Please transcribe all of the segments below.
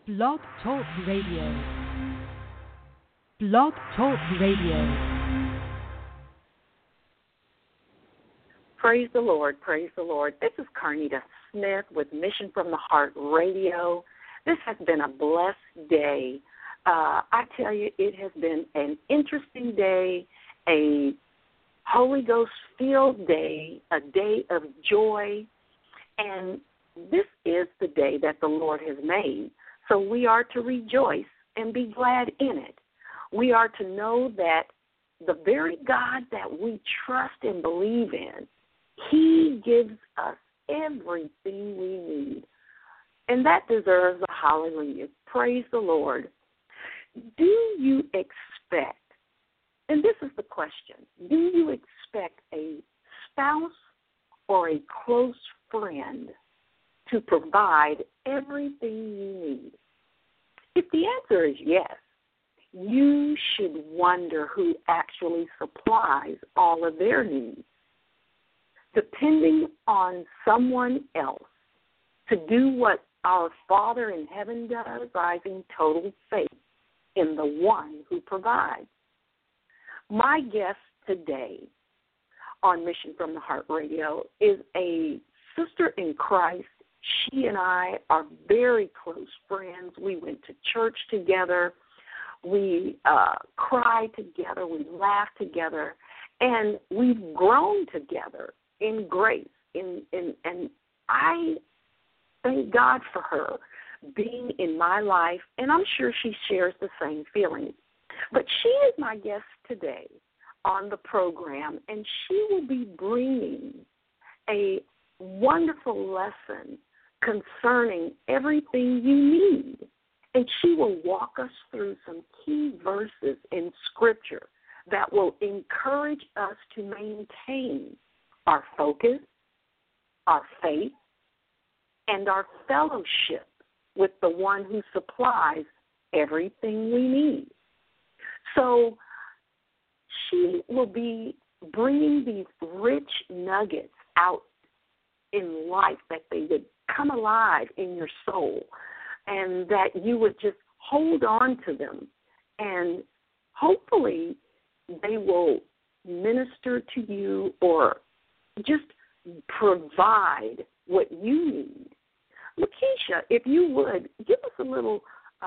Blog Talk Radio. Blog Talk Radio. Praise the Lord, praise the Lord. This is Carnita Smith with Mission from the Heart Radio. This has been a blessed day. I tell you, it has been an interesting day, a Holy Ghost-filled day, a day of joy, and this is the day that the Lord has made. So we are to rejoice and be glad in it. We are to know that the very God that we trust and believe in, He gives us everything we need. And that deserves a hallelujah. Praise the Lord. Do you expect, and this is the question, do you expect a spouse or a close friend to provide everything you need? If the answer is yes, you should wonder who actually supplies all of their needs. Depending on someone else to do what our Father in heaven does, rising total faith in the one who provides. My guest today on Mission from the Heart Radio is a sister in Christ. She and I are very close friends. We went to church together. We cried together. We laughed together. And we've grown together in grace. And I thank God for her being in my life, and I'm sure she shares the same feelings. But she is my guest today on the program, and she will be bringing a wonderful lesson concerning everything you need. And she will walk us through some key verses in Scripture that will encourage us to maintain our focus, our faith, and our fellowship with the one who supplies everything we need. So she will be bringing these rich nuggets out in life that they would come alive in your soul and that you would just hold on to them. And hopefully they will minister to you or just provide what you need. Lakeisha, if you would, give us a little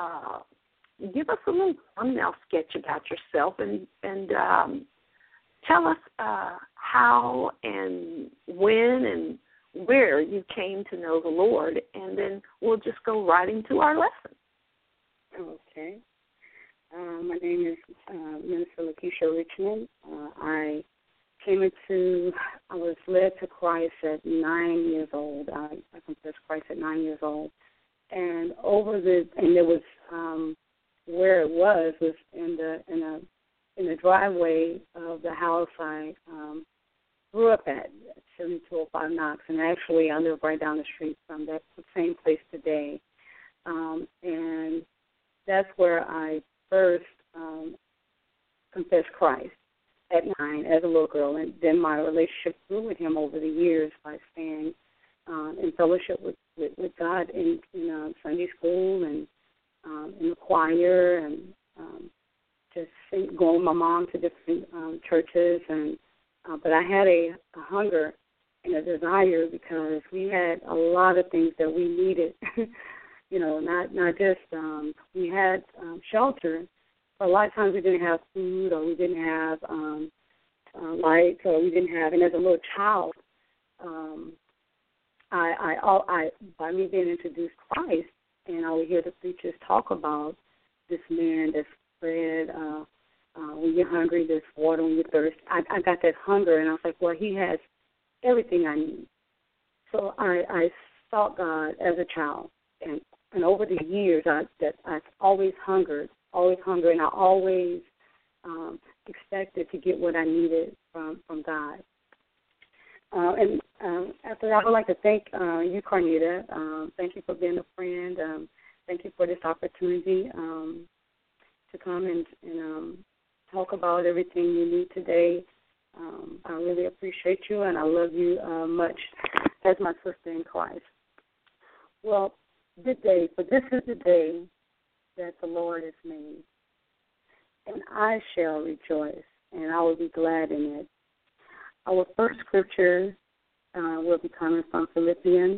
thumbnail sketch about yourself and tell us how and when and where you came to know the Lord, and then we'll just go right into our lesson. Okay. My name is Minister Lakeisha Richmond. I was led to Christ at 9 years old. I confessed Christ at 9 years old. And there was where it was in the driveway of the house I grew up at 7205 Knox, and actually I live right down the street from that same place today. And that's where I first confessed Christ at 9 as a little girl, and then my relationship grew with Him over the years by staying in fellowship with God in Sunday school and in the choir, and just going with my mom to different churches. And but I had a hunger and a desire because we had a lot of things that we needed. Not just we had shelter. But a lot of times we didn't have food, or we didn't have lights, or we didn't have. And as a little child, I by me being introduced to Christ, and I would hear the preachers talk about this man, this bread. When you're hungry, there's water when you thirst. I got that hunger, and I was like, well, He has everything I need. So I sought God as a child, and over the years, I've always hungered, and I always expected to get what I needed from God. And after that, I would like to thank you, Carnita. Thank you for being a friend. Thank you for this opportunity to come and talk about everything you need today. I really appreciate you, and I love you much as my sister in Christ. Well, Good day, for this is the day that the Lord has made, and I shall rejoice, and I will be glad in it. Our first scripture will be coming from Philippians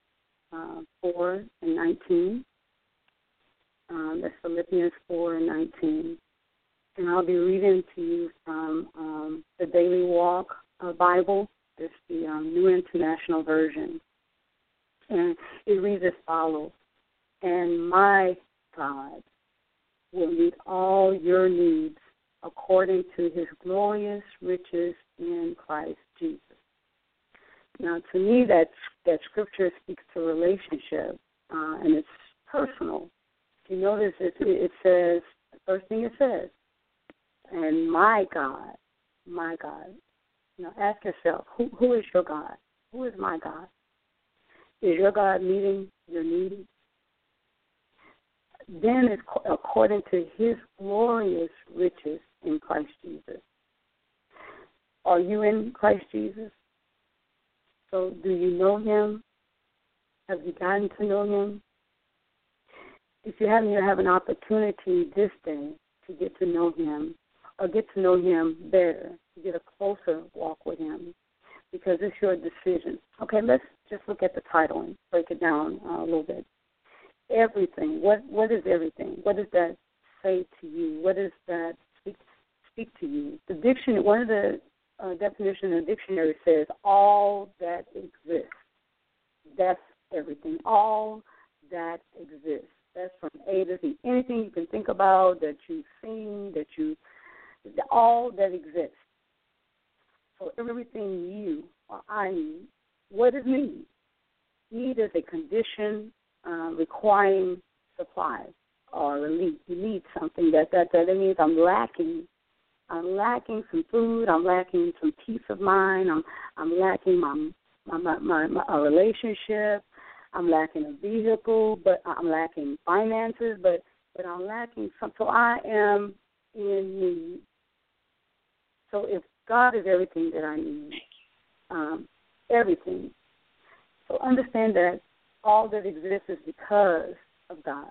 4:19. That's Philippians 4:19. And I'll be reading to you from the Daily Walk Bible. It's the New International Version. And it reads as follows: "And my God will meet all your needs according to his glorious riches in Christ Jesus." Now, to me, that scripture speaks to relationship, and it's personal. If you notice, it says, the first thing it says, "And my God, my God." Now, ask yourself, who is your God? Who is my God? Is your God meeting your needs? Then it's according to his glorious riches in Christ Jesus. Are you in Christ Jesus? So do you know him? Have you gotten to know him? If you haven't, you have an opportunity this day to get to know him, or get to know him better, to get a closer walk with him, because it's your decision. Okay, let's just look at the title and break it down a little bit. Everything. What is everything? What does that say to you? What does that speak to you? The dictionary, one of the definitions in the dictionary says all that exists. That's everything. All that exists. That's from A to Z. Anything you can think about, that you've seen, all that exists. So everything you or I need. What is need? Need is a condition requiring supply or relief. You need something. That means I'm lacking. I'm lacking some food. I'm lacking some peace of mind. I'm lacking my relationship. I'm lacking a vehicle, but I'm lacking finances. But I'm lacking something. So I am in need. So if God is everything that I need, everything. So understand that all that exists is because of God.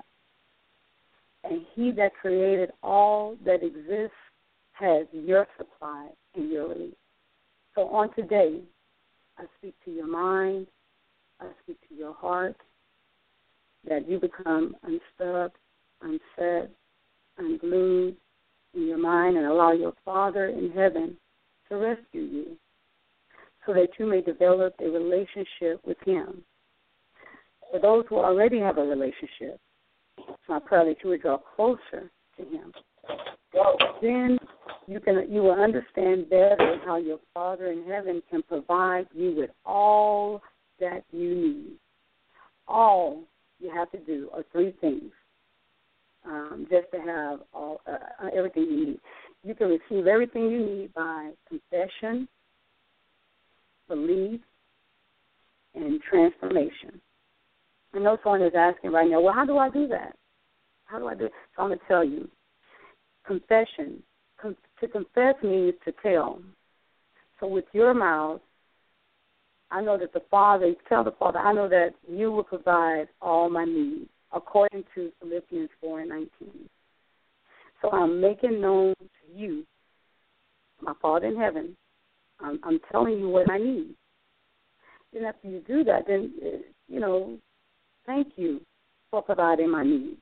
And he that created all that exists has your supply and your relief. So on today, I speak to your mind, I speak to your heart, that you become unstuck, unset, unglued in your mind, and allow your Father in heaven to rescue you so that you may develop a relationship with him. For those who already have a relationship, it's my prayer that you would draw closer to him. Then you will understand better how your Father in heaven can provide you with all that you need. All you have to do are three things, just to have everything you need. You can receive everything you need by confession, belief, and transformation. I know someone is asking right now, well, how do I do that? How do I do it? So I'm going to tell you. Confession. To confess means to tell. So with your mouth, I know that tell the Father, I know that you will provide all my needs, according to Philippians 4:19. So I'm making known to you, my Father in heaven, I'm telling you what I need. Then after you do that, then, thank you for providing my needs.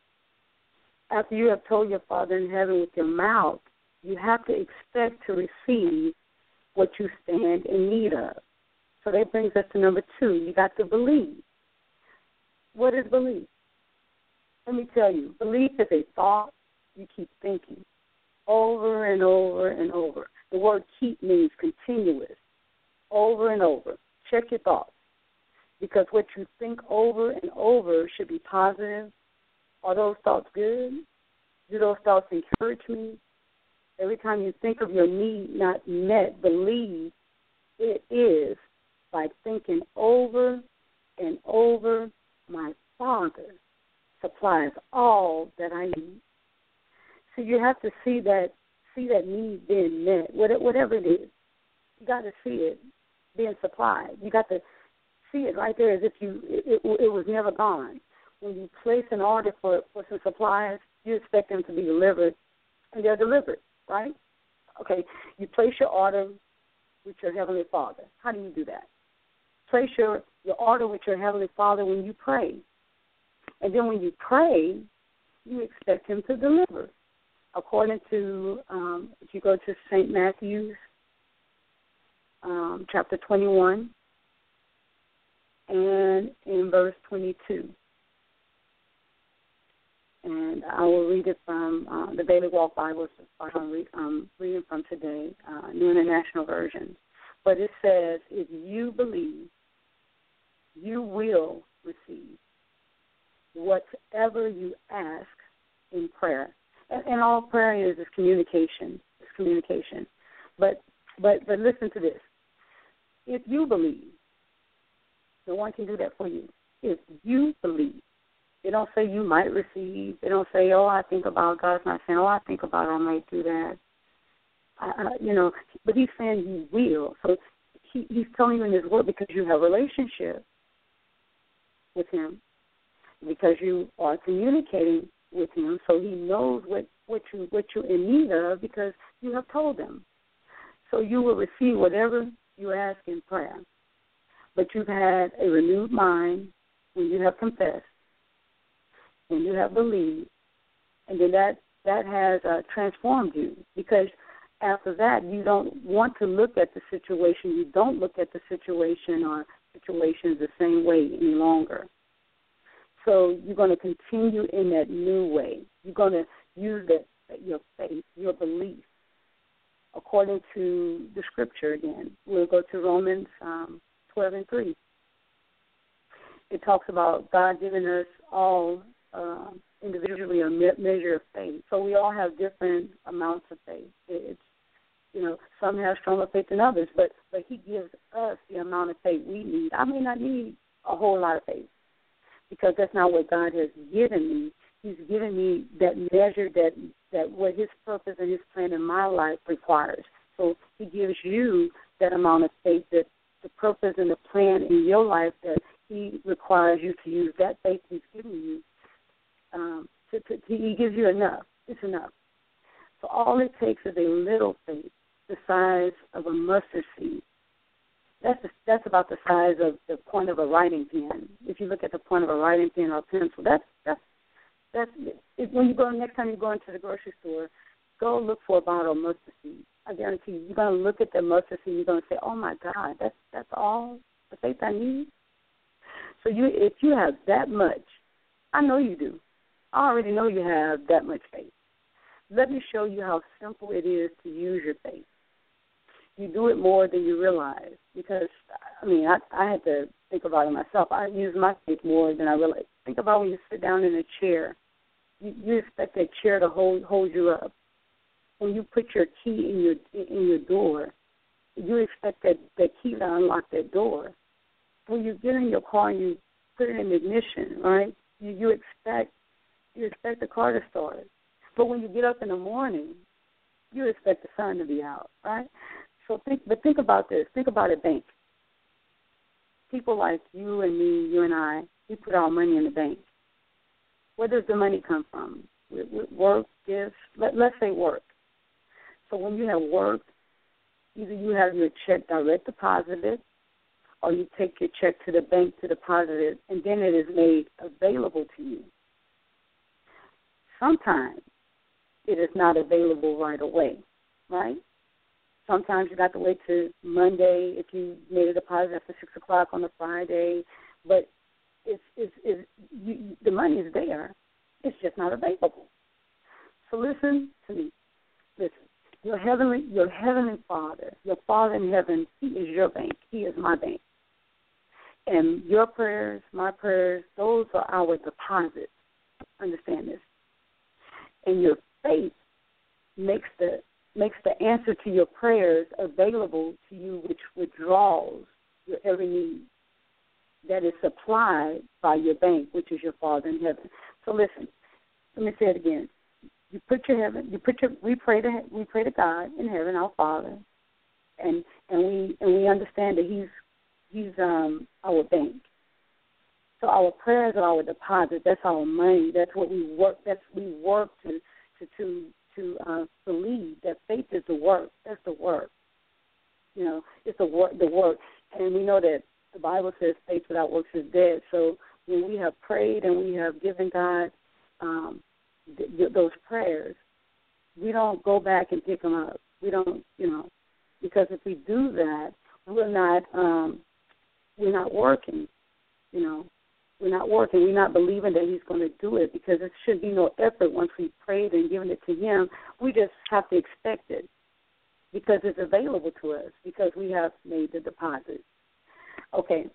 After you have told your Father in heaven with your mouth, you have to expect to receive what you stand in need of. So that brings us to number 2. You got to believe. What is belief? Let me tell you, belief is a thought you keep thinking over and over and over. The word keep means continuous, over and over. Check your thoughts, because what you think over and over should be positive. Are those thoughts good? Do those thoughts encourage me? Every time you think of your need not met, believe it is by thinking over and over, my Father supplies all that I need. So you have to see that need being met, whatever it is. You got to see it being supplied. You got to see it right there as if it was never gone. when you place an order for some supplies, you expect them to be delivered, and they're delivered, right? Okay, you place your order with your Heavenly Father. How do you do that? Place your order with your Heavenly Father when you pray. And then when you pray, you expect Him to deliver. According to, if you go to St. Matthew's, chapter 21, and in verse 22. And I will read it from the Daily Walk Bible I'm reading from today, New International Version. But it says, if you believe, you will receive whatever you ask in prayer. And all prayer is communication. It's communication. But listen to this. If you believe, no one can do that for you. If you believe, they don't say you might receive. They don't say, oh, I think about. God's not saying, oh, I think about it, I might do that. But He's saying you will. So He's telling you in His Word because you have a relationship with Him, because you are communicating with Him, so He knows what you're in need of because you have told Him. So you will receive whatever you ask in prayer. But you've had a renewed mind when you have confessed, when you have believed, and then that has transformed you, because after that you don't want to look at the situation. You don't look at the situation or situations the same way any longer. So you're going to continue in that new way. You're going to use your faith, your belief, according to the Scripture again. We'll go to Romans 12:3. It talks about God giving us all individually a measure of faith. So we all have different amounts of faith. It's, some have stronger faith than others, but He gives us the amount of faith we need. I may not need a whole lot of faith, because that's not what God has given me. He's given me that measure that what His purpose and His plan in my life requires. So He gives you that amount of faith, that the purpose and the plan in your life that He requires you to use. That faith He's given you, He gives you enough. It's enough. So all it takes is a little faith, the size of a mustard seed. That's about the size of the point of a writing pen. If you look at the point of a writing pen or a pencil, that's when you go, next time you go into the grocery store, go look for a bottle of mustard seed. I guarantee you, you're going to look at the mustard seed and you're going to say, oh my God, that's all the faith I need. So if you have that much, I know you do. I already know you have that much faith. Let me show you how simple it is to use your faith. You do it more than you realize, because, I had to think about it myself. I use my faith more than I realize. Think about when you sit down in a chair. You expect that chair to hold you up. When you put your key in your door, you expect that key to unlock that door. When you get in your car and you put it in ignition, right, you expect the car to start. But when you get up in the morning, you expect the sun to be out, right? So think about this. Think about a bank. People like you and me, you and I, we put our money in the bank. Where does the money come from? Work, gifts. Let's say work. So when you have work, either you have your check direct deposited, or you take your check to the bank to deposit it, and then it is made available to you. Sometimes it is not available right away, right? Sometimes you got to wait till Monday if you made a deposit after 6 o'clock on a Friday, but the money is there. It's just not available. So listen to me. Listen. Your heavenly Father, your Father in heaven, He is your bank. He is my bank. And your prayers, my prayers, those are our deposits. Understand this. And your faith makes the answer to your prayers available to you, which withdraws your every need that is supplied by your bank, which is your Father in heaven. So listen, let me say it again. We pray to God in heaven, our Father, and we understand that He's our bank. So our prayers are our deposit. That's our money. That's what we work. We work to believe that faith is the work. That's the work. It's the work. And we know that the Bible says faith without works is dead. So when we have prayed and we have given God those prayers, we don't go back and pick them up. We don't, because if we do that, we're not working. We're not working. We're not believing that He's going to do it, because it should be no effort once we prayed and given it to Him. We just have to expect it because it's available to us, because we have made the deposit. Okay.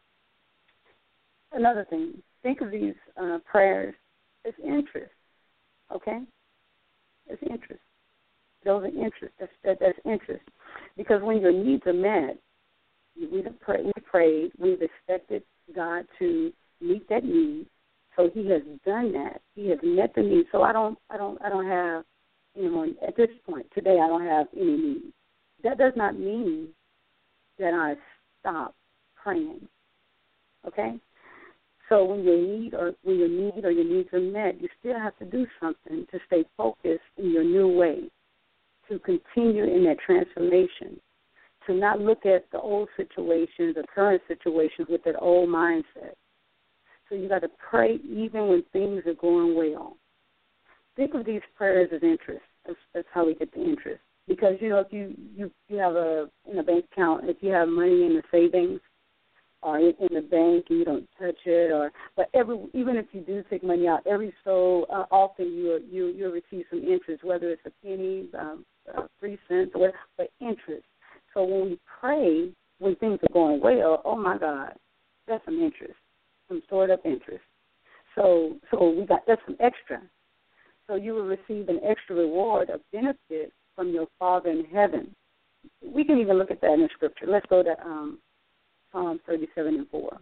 Another thing, think of these prayers as interest. Okay? It's interest. Those are interest. That's interest. Because when your needs are met, we prayed, we've expected God to meet that need. So He has done that. He has met the need. So I don't have anymore at this point today. I don't have any need. That does not mean that I stop praying. Okay. So when your need or your needs are met, you still have to do something to stay focused in your new way, to continue in that transformation, to not look at the old situations, the current situations with that old mindset. So you got to pray even when things are going well. Think of these prayers as interest. That's how we get the interest. Because, if you have in a bank account, if you have money in the savings or in the bank and you don't touch it, even if you do take money out, every so often you'll receive some interest, whether it's a penny, 3 cents, or whatever, but interest. So when we pray, when things are going well, oh my God, that's some interest, some sort of interest. So that's some extra. So you will receive an extra reward, a benefit from your Father in heaven. We can even look at that in the Scripture. Let's go to Psalm 37:4-5.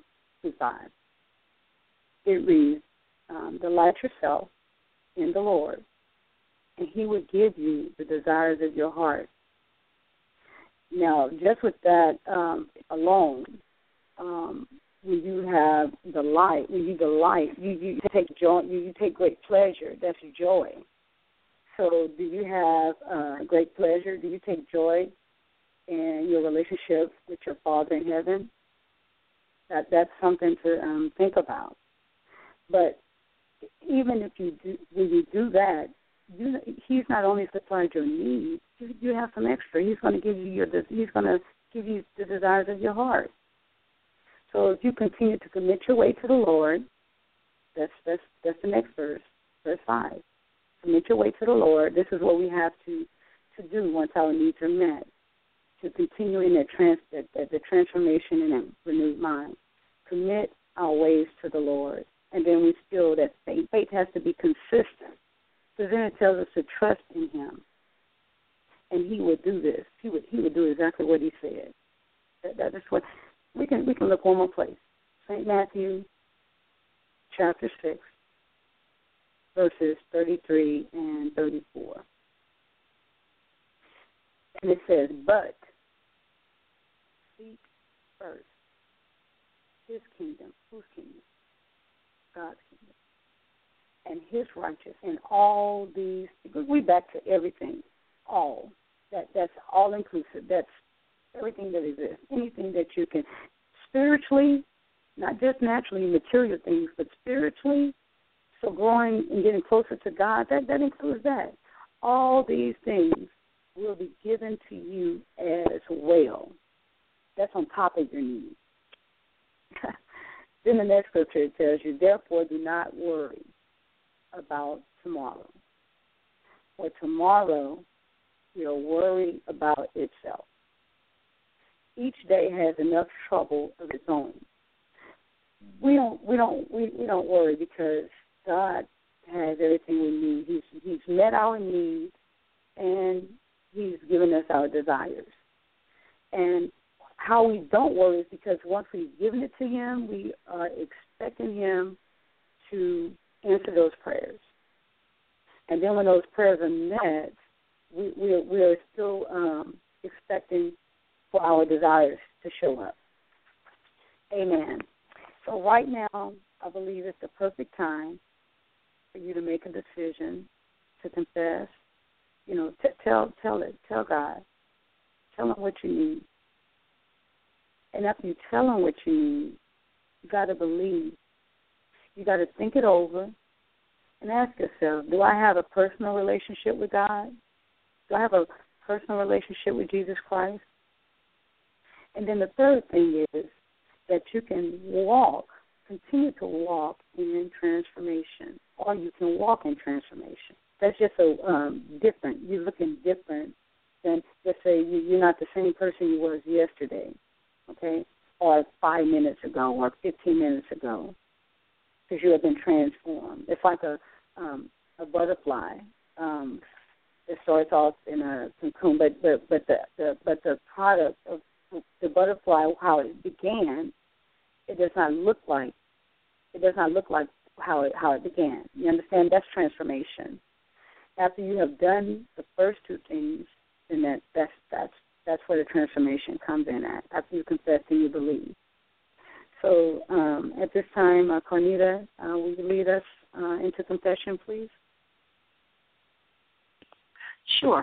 It reads, "Delight yourself in the Lord, and He will give you the desires of your heart." Now, just with that alone, when you have delight, when you delight, you take joy, you take great pleasure. That's joy. So, do you have great pleasure? Do you take joy in your relationship with your Father in heaven? That's something to think about. But even if you do, when you do that, He's not only supplied your needs. You have some extra. He's going to give you the desires of your heart. So if you continue to commit your way to the Lord, that's the next verse, verse 5. Commit your way to the Lord. This is what we have to do once our needs are met, to continue in the transformation in a renewed mind. Commit our ways to the Lord. And then we feel that faith has to be consistent. So then it tells us to trust in Him. And He would do this. He would do exactly what He said. That is what we can look one more place. St. Matthew chapter 6, verses 33 and 34. And it says, "But seek first His kingdom." Whose kingdom? God's kingdom. And His righteousness, and all these. We're back to everything. All. That's all inclusive. That's everything that exists. Anything that you can spiritually, not just naturally material things, but spiritually. So growing and getting closer to God, that includes that. All these things will be given to you as well. That's on top of your needs. Then the next scripture tells you, "Therefore do not worry about tomorrow. For tomorrow will worry about itself. Each day has enough trouble of its own." We don't worry because God has everything we need. He's met our needs, and He's given us our desires. And how we don't worry is because once we've given it to Him, we are expecting Him to answer those prayers. And then when those prayers are met, we are still expecting for our desires to show up. Amen. So right now, I believe it's the perfect time for you to make a decision to confess. You know, tell God. Tell him what you need. And after you tell him what you need, you got to believe. You got to think it over and ask yourself, do I have a personal relationship with God? Do I have a personal relationship with Jesus Christ? And then the third thing is that you can continue to walk in transformation, or you can walk in transformation. That's just so different. You're looking different than, let's say, you're not the same person you was yesterday, okay, or 5 minutes ago or 15 minutes ago, because you have been transformed. It's like a butterfly. It starts off in a cocoon, but the product of the butterfly, how it began, it does not look like how it began. You understand? That's transformation. After you have done the first two things, then that's where the transformation comes in at. After you confess and you believe. So at this time, Carnita, will you lead us into confession, please? Sure.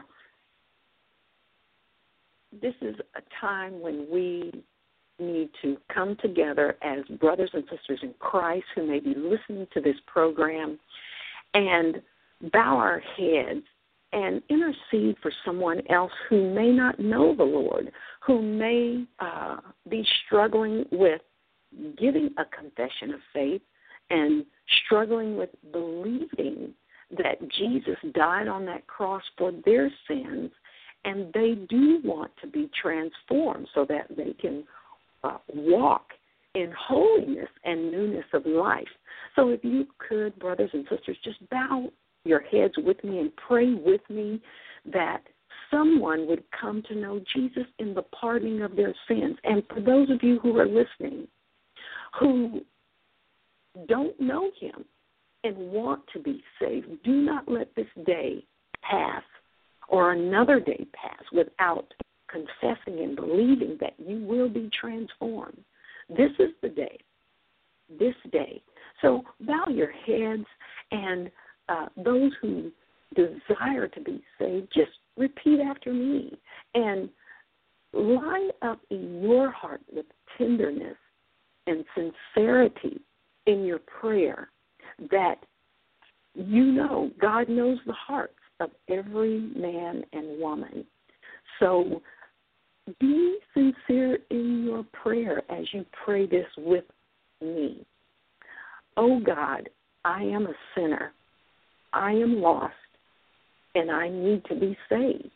This is a time when we need to come together as brothers and sisters in Christ who may be listening to this program and bow our heads and intercede for someone else who may not know the Lord, who may be struggling with giving a confession of faith and struggling with believing that Jesus died on that cross for their sins, and they do want to be transformed so that they can walk in holiness and newness of life. So if you could, brothers and sisters, just bow your heads with me and pray with me that someone would come to know Jesus in the pardoning of their sins. And for those of you who are listening who don't know him and want to be saved, do not let this day pass or another day pass without confessing and believing that you will be transformed. This is the day, this day. So bow your heads, and those who desire to be saved, just repeat after me and line up in your heart with tenderness and sincerity in your prayer that you know God knows the hearts of every man and woman. So be sincere in your prayer as you pray this with me. Oh God, I am a sinner. I am lost, and I need to be saved.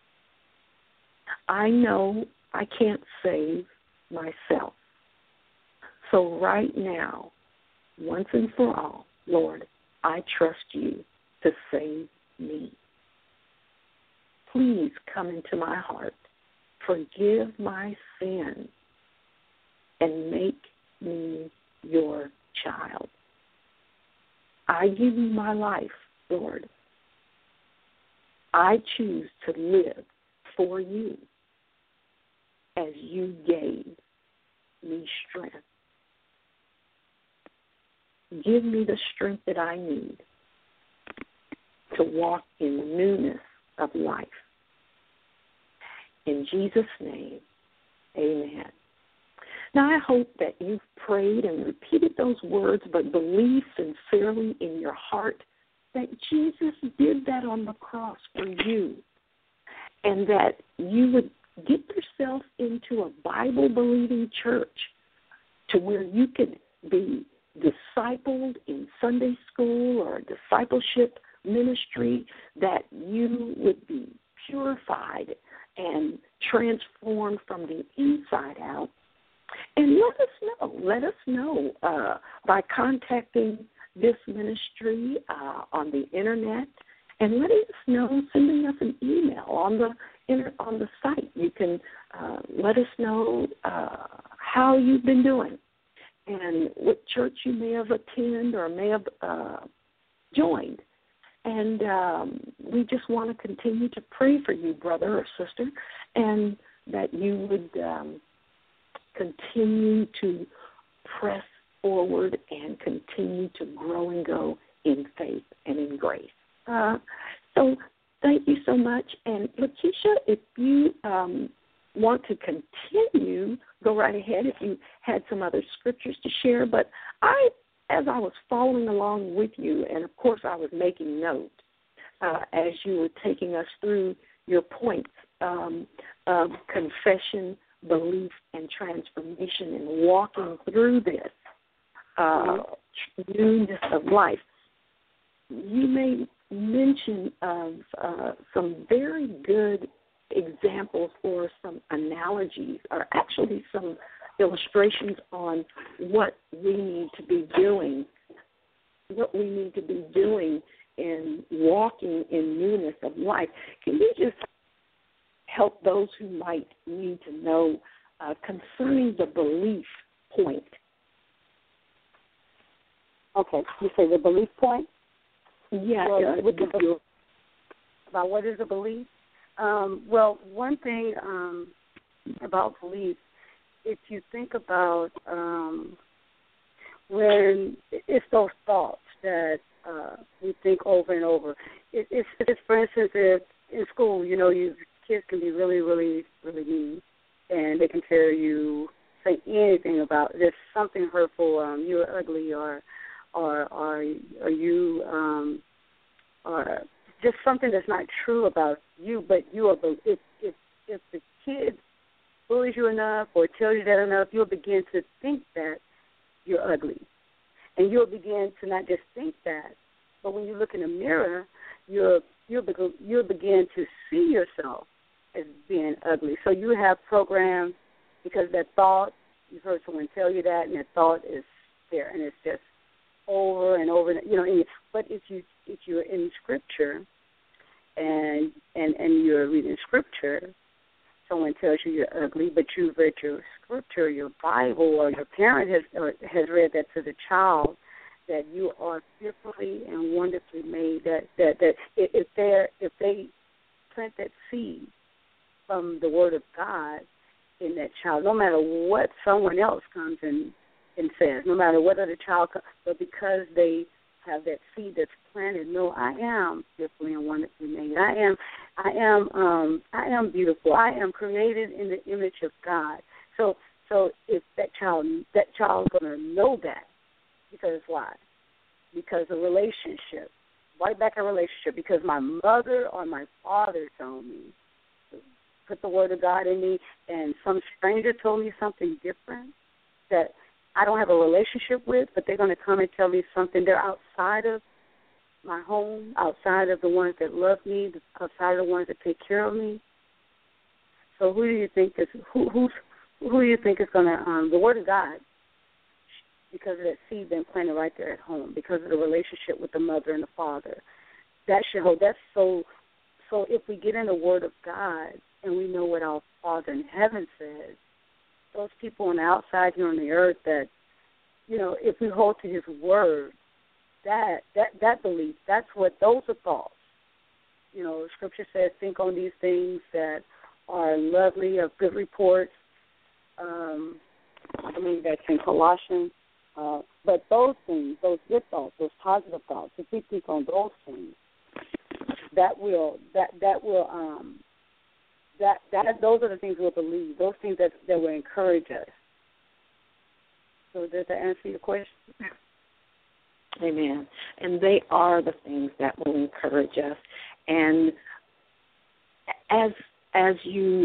I know I can't save myself. So right now, once and for all, Lord, I trust you to save me. Please come into my heart, forgive my sins, and make me your child. I give you my life, Lord. I choose to live for you as you gave me strength. Give me the strength that I need to walk in the newness of life. In Jesus' name, amen. Now, I hope that you've prayed and repeated those words, but believe sincerely in your heart that Jesus did that on the cross for you, and that you would get yourself into a Bible-believing church to where you could be discipled in Sunday school or discipleship ministry, that you would be purified and transformed from the inside out. And let us know by contacting this ministry on the internet, and letting us know, sending us an email on the site. You can let us know how you've been doing and what church you may have attended or may have joined. And we just want to continue to pray for you, brother or sister, and that you would continue to press forward and continue to grow and go in faith and in grace. So thank you so much. And Lakeisha, if you want to continue, go right ahead if you had some other scriptures to share. But as I was following along with you, and of course I was making note as you were taking us through your points of confession, belief, and transformation, and walking through this newness of life. You made mention of some very good examples or some analogies, or actually some illustrations on what we need to be doing, in walking in newness of life. Can you just help those who might need to know concerning the belief point? Okay, you say the belief point? Yeah. About what is a belief? Well, one thing about belief, if you think about when it's those thoughts that we think over and over. It's for instance, if in school, kids can be really, really, really mean, and they can tell you, say anything about there's something hurtful, you're ugly, or you or just something that's not true about you, but you are. If the kid bullies you enough or tells you that enough, you'll begin to think that you're ugly, and you'll begin to not just think that, but when you look in the mirror, you'll begin to see yourself as being ugly. So you have programs because that thought, you've heard someone tell you that, and that thought is there, and it's just over and over. But if you're in Scripture and you're reading Scripture, someone tells you you're ugly, but you've read your Scripture, your Bible, or your parent has read that to the child, that you are fearfully and wonderfully made. That if they plant that seed from the Word of God in that child, no matter what someone else comes and says, no matter what other child comes, but because they have that seed that's planted, no, I am fearfully and wonderfully made. I am beautiful. I am created in the image of God. So if that child's going to know that, because why? Because of relationship. Right back in relationship. Because my mother or my father told me, put the Word of God in me, and some stranger told me something different that I don't have a relationship with, but they're going to come and tell me something. They're outside of my home, outside of the ones that love me, outside of the ones that take care of me. So who do you think is who do you think is going to the Word of God? Because of that seed been planted right there at home, because of the relationship with the mother and the father, that should hold. That's so. So if we get in the Word of God and we know what our Father in heaven says, those people on the outside here on the earth, that if we hold to His Word, that belief, that's what those are thoughts. Scripture says, think on these things that are lovely, of good report. I believe that's in Colossians. But those things, those good thoughts, those positive thoughts, if we think on those things, those are the things we'll believe. Those things that will encourage us. So does that answer your question? Amen. And they are the things that will encourage us. And as you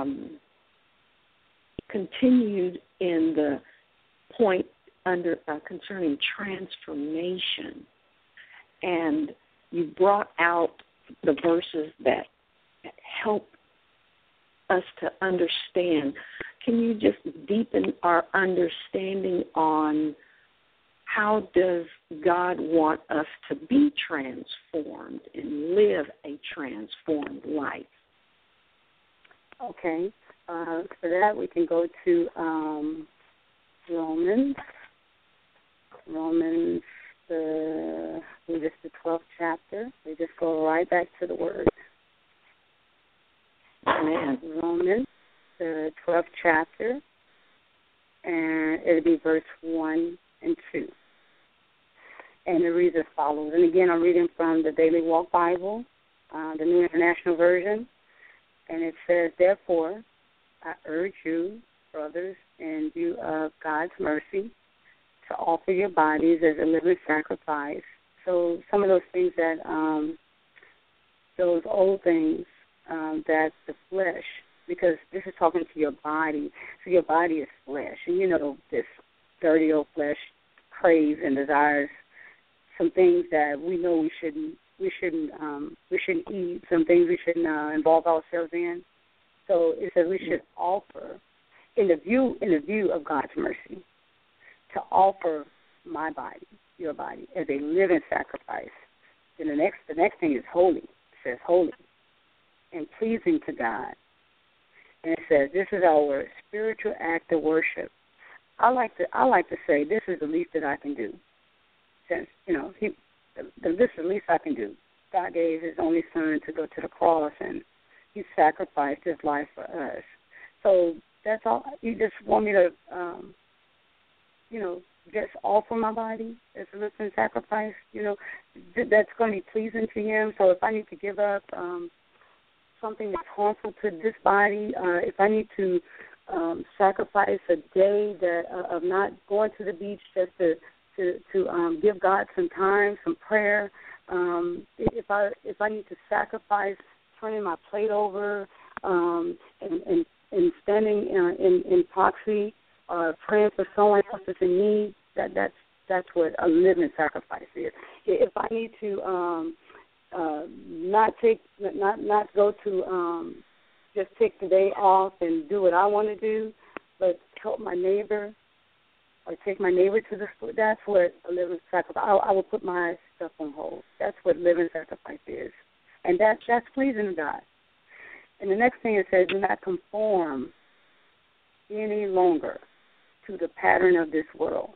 continued in the point under concerning transformation, and you brought out the verses that help us to understand. Can you just deepen our understanding on how does God want us to be transformed and live a transformed life? Okay. For that, we can go to Romans, the 12th chapter. We just go right back to the Word. Amen. Romans, the 12th chapter, and it'll be verse 1 and 2. And it reads as follows. And again, I'm reading from the Daily Walk Bible, the New International Version. And it says, therefore, I urge you, brothers, in view of God's mercy, to offer your bodies as a living sacrifice. So some of those things that, those old things that the flesh, because this is talking to your body. So your body is flesh. And you know this dirty old flesh craves and desires some things that we know we shouldn't eat, some things we shouldn't involve ourselves in. So it says we should offer, in the view of God's mercy, to offer my body, your body, as a living sacrifice. Then the next thing is holy. It says holy and pleasing to God. And it says this is our spiritual act of worship. I like to say this is the least that I can do. Since this is the least I can do. God gave His only Son to go to the cross, and He sacrificed His life for us. So that's all. You just want me to, just offer my body as a living sacrifice. That's going to be pleasing to Him. So if I need to give up something that's harmful to this body, if I need to sacrifice a day of not going to the beach just to give God some time, some prayer. If I need to sacrifice turning my plate over and standing in proxy, praying for someone else that's in need, that's what a living sacrifice is. If I need to not go to just take the day off and do what I want to do, but help my neighbor or take my neighbor to the school, that's what a living sacrifice. I will put my stuff on hold. That's what living sacrifice is. And that's pleasing to God. And the next thing it says, do not conform any longer to the pattern of this world.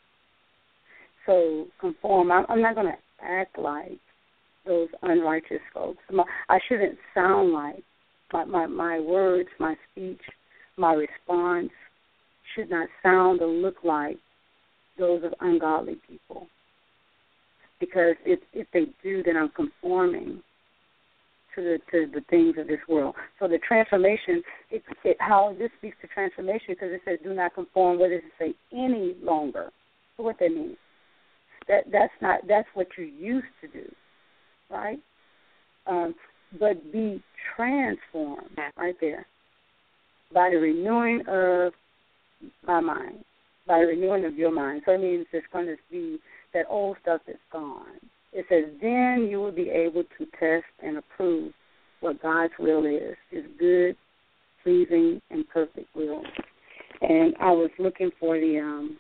So conform, I'm not going to act like those unrighteous folks. I shouldn't sound like my words, my speech, my response should not sound or look like those of ungodly people. Because if they do, then I'm conforming to the things of this world. So the transformation, how this speaks to transformation, because it says do not conform, what does it say? Any longer. So what that means? That's what you used to do, right? But be transformed, right there, by the renewing of my mind, by the renewing of your mind. So it means it's going to be that old stuff is gone. It says, then you will be able to test and approve what God's will is, His good, pleasing, and perfect will. And I was looking for the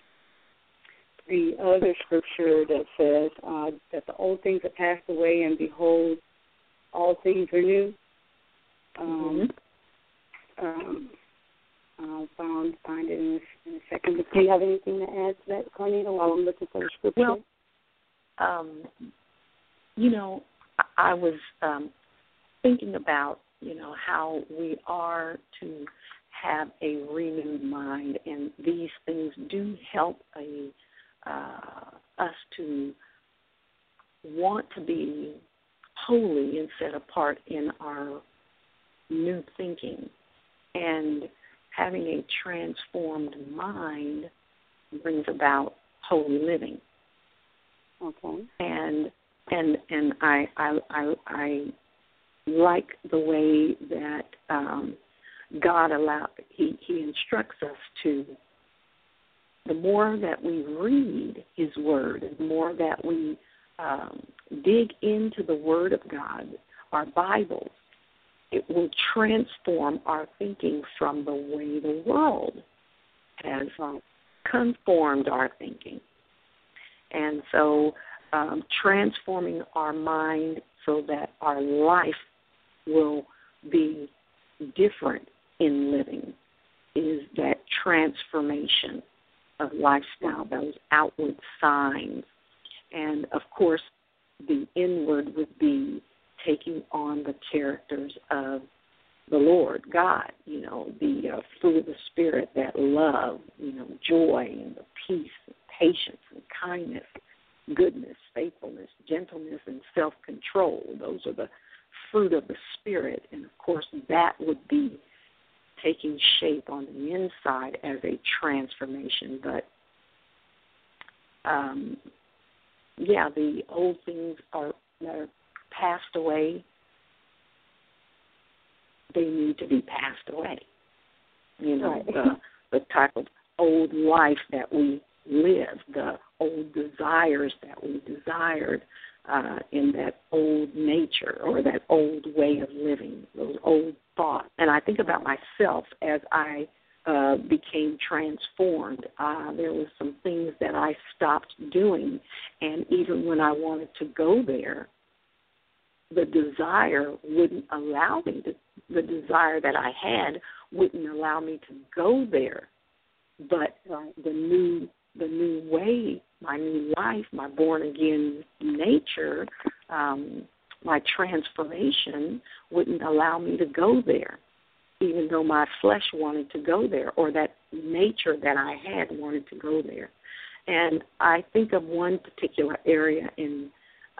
other scripture that says that the old things have passed away, and behold, all things are new. I'll find it in a second. But do you have anything to add to that, Carnita, while I'm looking for the scripture? Well, I was thinking about, how we are to have a renewed mind, and these things do help us to want to be holy and set apart in our new thinking. And having a transformed mind brings about holy living. Okay. And I like the way that God He instructs us to. The more that we read His Word, the more that we dig into the Word of God, our Bibles, it will transform our thinking from the way the world has conformed our thinking. And so transforming our mind so that our life will be different in living is that transformation of lifestyle, those outward signs. And, of course, the inward would be taking on the characters of the Lord God, the fruit of the Spirit, that love, joy, and the peace, and patience and kindness, goodness, faithfulness, gentleness, and self-control. Those are the fruit of the Spirit. And, of course, that would be taking shape on the inside as a transformation. But, the old things that are passed away, they need to be passed away. Right. The type of old life that we lived, the old desires that we desired in that old nature or that old way of living, those old thoughts. And I think about myself as I became transformed. There were some things that I stopped doing, and even when I wanted to go there, the desire wouldn't allow me to, the desire that I had wouldn't allow me to go there. But the new way, my new life, my born-again nature, my transformation wouldn't allow me to go there, even though my flesh wanted to go there, or that nature that I had wanted to go there. And I think of one particular area in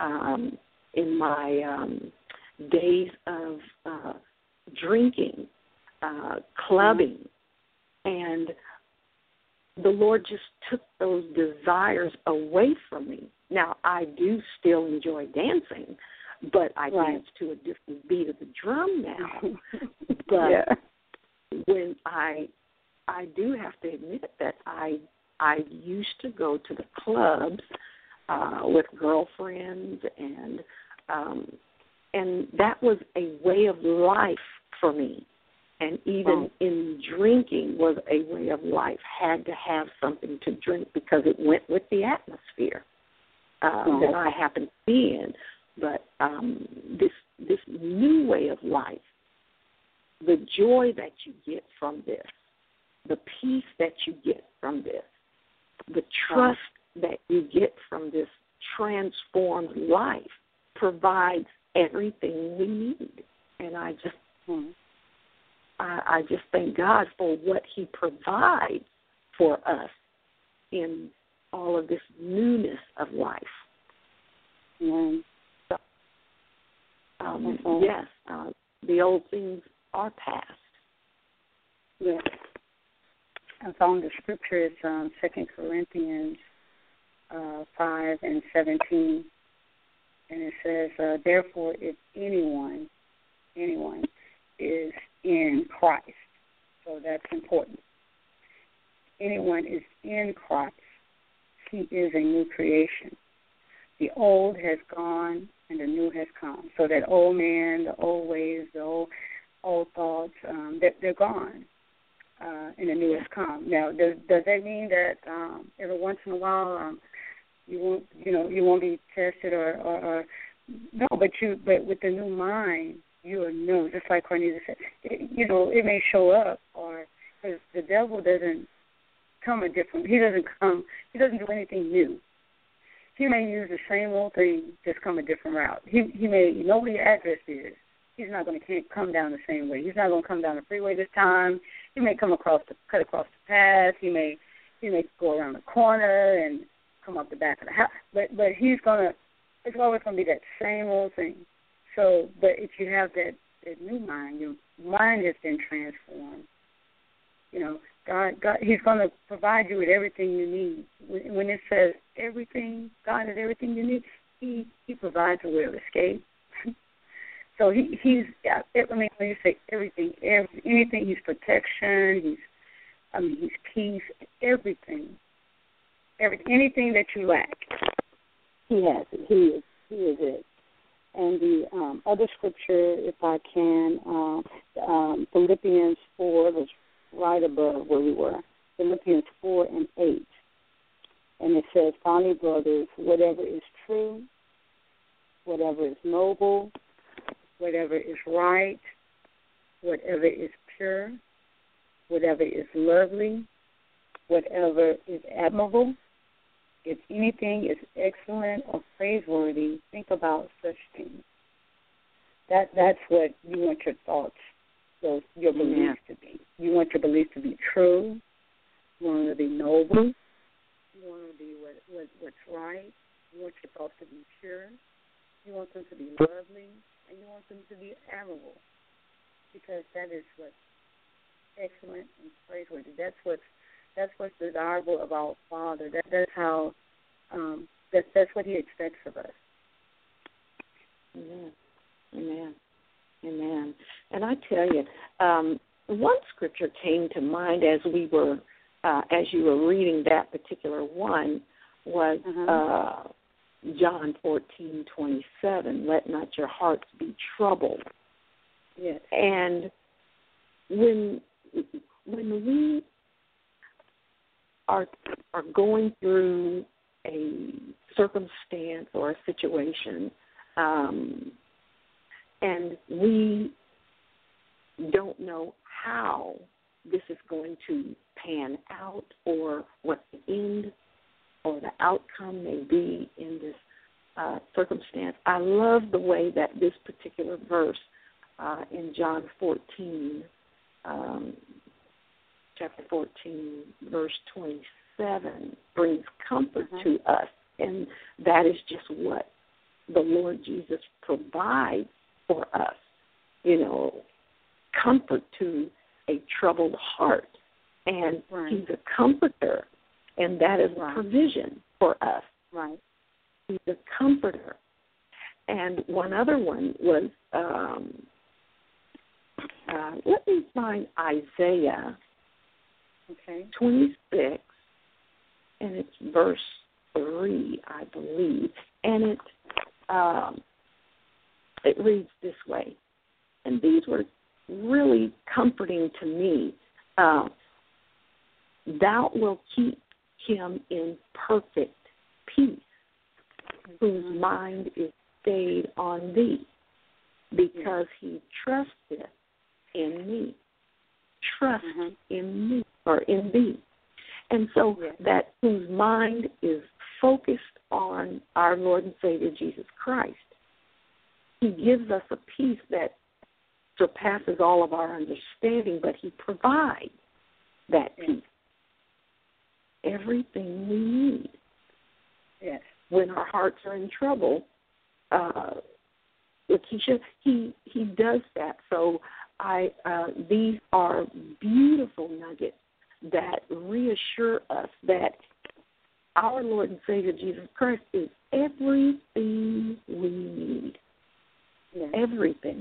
my days of drinking, clubbing, and the Lord just took those desires away from me. Now, I do still enjoy dancing, but I dance to a different beat of the drum now. But when I do have to admit that I used to go to the clubs with girlfriends, and that was a way of life for me. And even in drinking was a way of life. Had to have something to drink because it went with the atmosphere that I happened to be in. But this new way of life, the joy that you get from this, the peace that you get from this, the trust that you get from this transformed life provides everything we need. And I just thank God for what He provides for us in all of this newness of life. Yes, the old things are past. Yes. I found the scripture is 2 Corinthians 5:17, and it says, therefore, if anyone is in Christ, so that's important. Anyone is in Christ, he is a new creation. The old has gone and the new has come. So that old man, the old ways, the old thoughts, they're gone, and the new has come. Now, does that mean that every once in a while you won't be tested or no? But with the new mind, you are new. Just like Cornelia said, it may show up, or because the devil doesn't come a different. He doesn't do anything new. He may use the same old thing, just come a different route. He may know where your address is. He's not going to come down the same way. He's not going to come down the freeway this time. He may cut across the path. He may go around the corner and come up the back of the house. But it's always going to be that same old thing. So, but if you have that new mind, your mind has been transformed. God, He's going to provide you with everything you need. When it says everything, God is everything you need, He provides a way of escape. So He's, when you say everything, anything, He's protection, He's peace, everything. Anything that you lack, He has it. He is it. And the other scripture, if I can, Philippians 4, was right above where we were, Philippians 4:8. And it says, finally, brothers, whatever is true, whatever is noble, whatever is right, whatever is pure, whatever is lovely, whatever is admirable, if anything is excellent or praiseworthy, think about such things. That's what you want your thoughts, your beliefs to be. You want your beliefs to be true. You want them to be noble. You want to be what's right. You want your thoughts to be pure. You want them to be lovely, and you want them to be admirable, because that is what's excellent and praiseworthy. That's what's desirable of our Father. That's how that's what He expects of us. Amen. Amen. Amen. And I tell you, one scripture came to mind as you were reading that particular one was John 14:27. Let not your hearts be troubled. Yes. And when we are going through a circumstance or a situation, and we don't know how this is going to pan out or what the end or the outcome may be in this circumstance. I love the way that this particular verse in John 14, chapter 14, verse 27, brings comfort to us, and that is just what the Lord Jesus provides for us, comfort to a troubled heart. And He's a comforter, and that is provision for us. Right. He's a comforter. And one other one was, let me find Isaiah 26, and it's verse 3, I believe. And it reads this way. And these were really comforting to me. Thou wilt keep him in perfect peace, whose mind is stayed on thee, because he trusteth in me. Trust in me, or in thee. And so that whose mind is focused on our Lord and Savior Jesus Christ, He gives us a peace that surpasses all of our understanding, but He provides that peace. Everything we need. Yes. When our hearts are in trouble, He does that. So these are beautiful nuggets that reassure us that our Lord and Savior Jesus Christ is everything we need. Yes. Everything.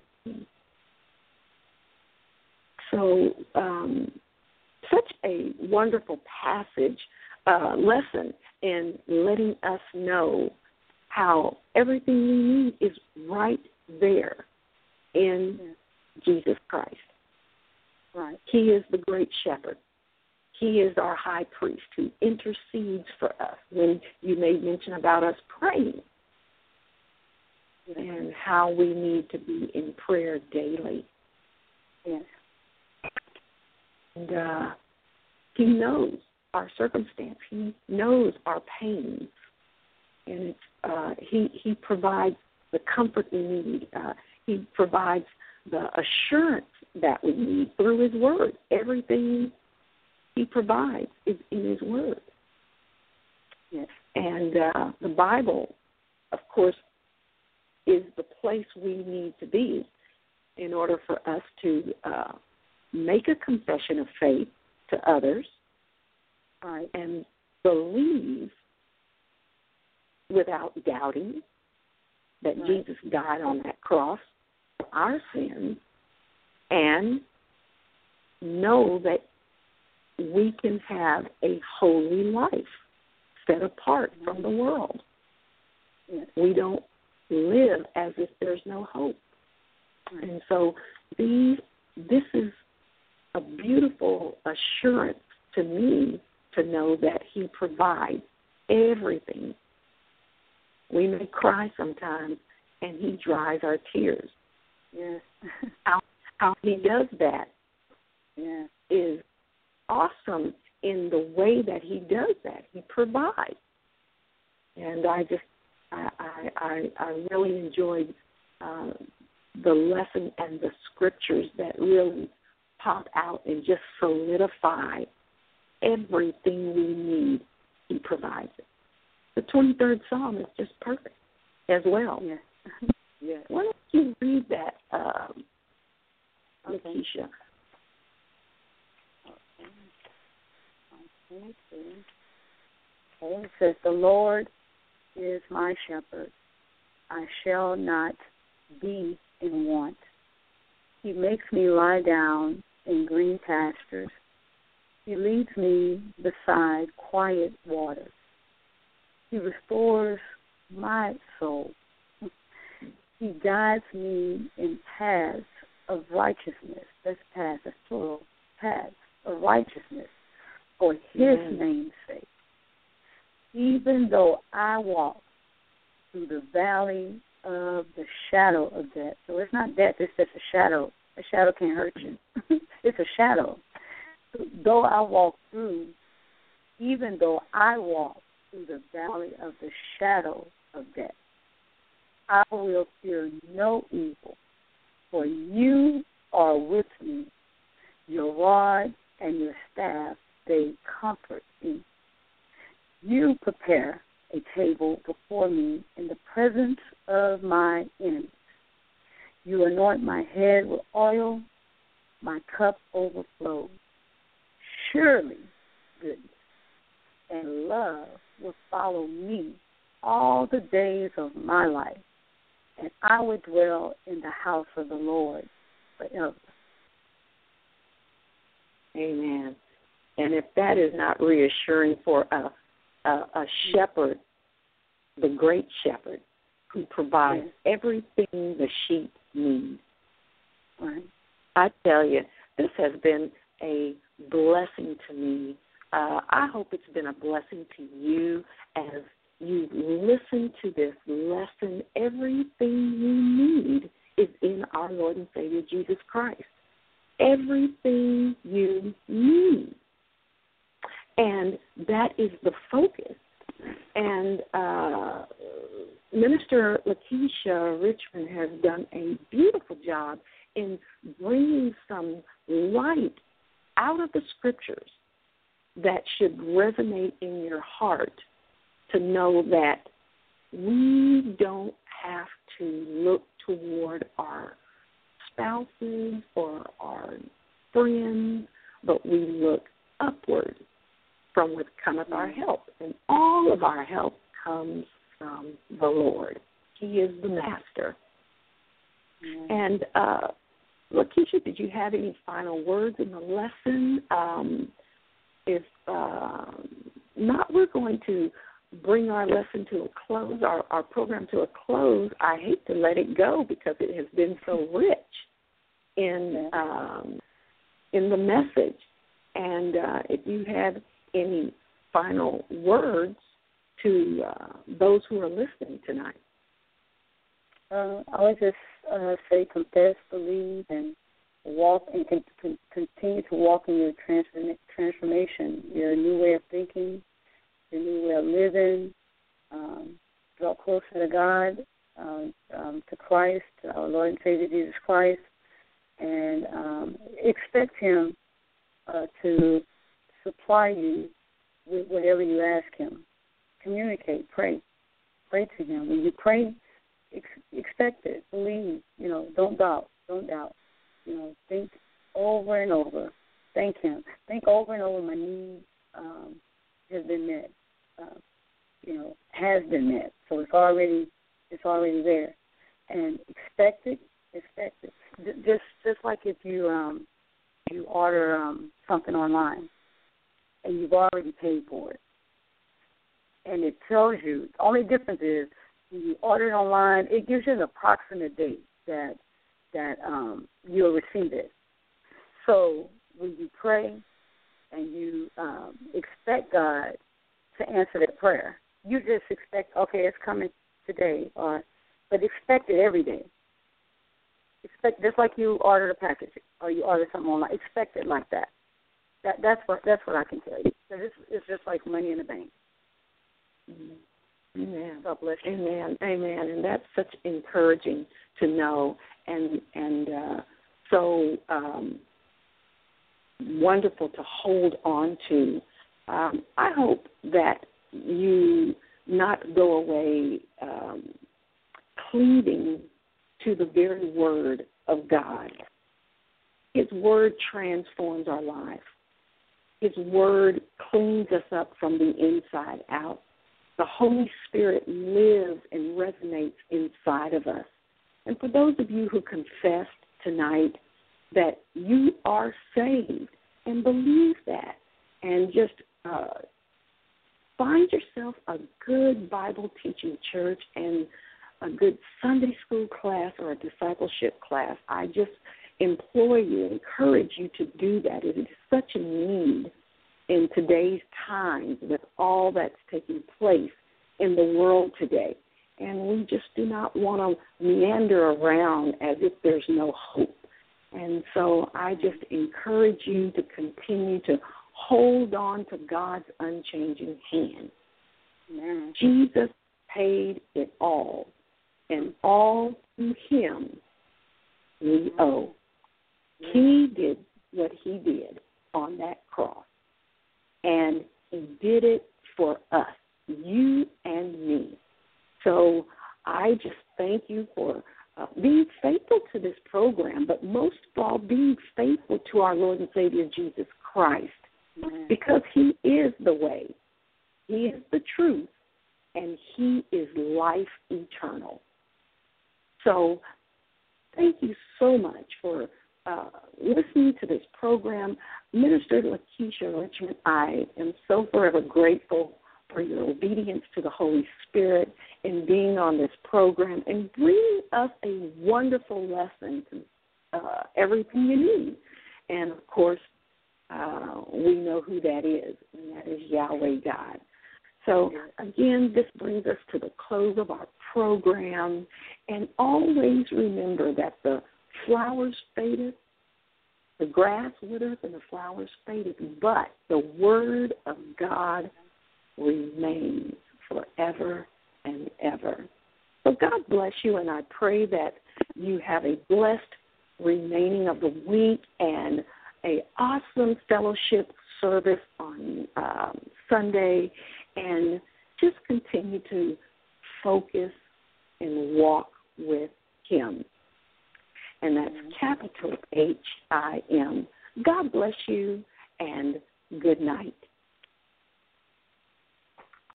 So, such a wonderful passage, lesson in letting us know how everything we need is right there in Jesus Christ. Right. He is the great shepherd. He is our high priest who intercedes for us. When you made mention about us praying and how we need to be in prayer daily. Yes. And He knows our circumstance. He knows our pains. And He provides the comfort we need. He provides the assurance that we need through His Word. Everything He provides is in His Word. Yes. And the Bible, of course, is the place we need to be in order for us to make a confession of faith to others, and believe without doubting that Jesus died on that cross for our sins, and know that we can have a holy life set apart from the world. Yes. We don't live as if there's no hope. And so this is a beautiful assurance to me to know that He provides everything. We may cry sometimes, and He dries our tears. Yes. How He does that is awesome in the way that He does that. He provides. And I really enjoyed the lesson and the scriptures that really pop out and just solidify everything we need He provides it. The 23rd Psalm is just perfect as well. Yes. Yes. Why don't you read that, Okay. Lakeisha? Okay. It says, the Lord is my shepherd. I shall not be in want. He makes me lie down in green pastures. He leads me beside quiet waters. He restores my soul. He guides me in paths of righteousness. That's paths, that's plural. Paths of righteousness for His name's sake. Even though I walk through the valley of the shadow of death. So it's not death, it's just a shadow. A shadow can't hurt you. It's a shadow. Though I walk through, even though I walk through the valley of the shadow of death, I will fear no evil, for you are with me. Your rod and your staff, they comfort me. You prepare a table before me in the presence of my enemies. You anoint my head with oil, my cup overflows. Surely goodness and love will follow me all the days of my life, and I will dwell in the house of the Lord forever. Amen. And if that is not reassuring for a shepherd, the great shepherd, who provides everything the sheep need. Right. I tell you, this has been a blessing to me. I hope it's been a blessing to you as you listen to this lesson. Everything you need is in our Lord and Savior Jesus Christ. Everything you need. And that is the focus. And Minister Lakeisha Richmond has done a beautiful job in bringing some light out of the Scriptures that should resonate in your heart to know that we don't have to look toward our spouses or our friends, but we look upward from which cometh our help. And all of our help comes from the Lord. He is the master. Mm-hmm. And Lakeisha, did you have any final words in the lesson? If not, we're going to bring our lesson to a close, our program to a close. I hate to let it go because it has been so rich in the message. And if you have any final words to those who are listening tonight. I would just say confess, believe, and walk, and continue to walk in your transformation, your new way of thinking, your new way of living. Draw closer to God, to Christ, to our Lord and Savior Jesus Christ, and expect Him to supply you with whatever you ask Him. Communicate, pray to Him. When you pray, expect it, believe. Don't doubt. Think over and over. Thank Him. Think over and over. My need has been met. Has been met. So it's already there, and expect it. Just like if you order something online, and you've already paid for it, and it tells you. The only difference is when you order it online, it gives you an approximate date that you'll receive it. So when you pray and you expect God to answer that prayer, you just expect, okay, it's coming today, but expect it every day. Expect, just like you ordered a package or you order something online, expect it like that. That's what I can tell you. So it's just like money in the bank. Amen. God bless you. Amen. Amen. And that's such encouraging to know, and so wonderful to hold on to. I hope that you not go away cleaving to the very word of God. His word transforms our life. His word cleans us up from the inside out. The Holy Spirit lives and resonates inside of us. And for those of you who confessed tonight that you are saved and believe that, and just find yourself a good Bible teaching church and a good Sunday school class or a discipleship class, I just implore you, encourage you to do that. It is such a need in today's times with all that's taking place in the world today. And we just do not want to meander around as if there's no hope. And so I just encourage you to continue to hold on to God's unchanging hand. Amen. Jesus paid it all, and all to him we owe. He did what he did on that cross, and he did it for us, you and me. So I just thank you for being faithful to this program, but most of all, being faithful to our Lord and Savior Jesus Christ, because he is the way, he is the truth, and he is life eternal. So thank you so much for listening to this program. Minister Lakeisha Richmond, I am so forever grateful for your obedience to the Holy Spirit in being on this program and bringing us a wonderful lesson to everything you need. And, of course, we know who that is, and that is Yahweh God. So, again, this brings us to the close of our program. And always remember that the flowers fadeth, the grass withers, and the flowers fadeth, but the word of God remains forever and ever. So God bless you, and I pray that you have a blessed remaining of the week and an awesome fellowship service on Sunday, and just continue to focus and walk with him. And that's capital H-I-M. God bless you, and good night.